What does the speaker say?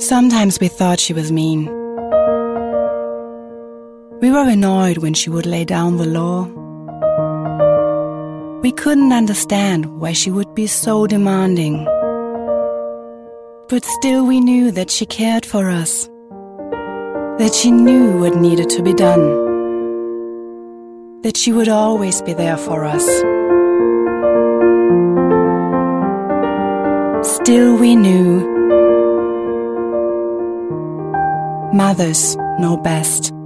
Sometimes we thought she was mean. We were annoyed when she would lay down the law. We couldn't understand why she would be so demanding. But still we knew that she cared for us, that she knew what needed to be done, that she would always be there for us. Still we knew mothers know best.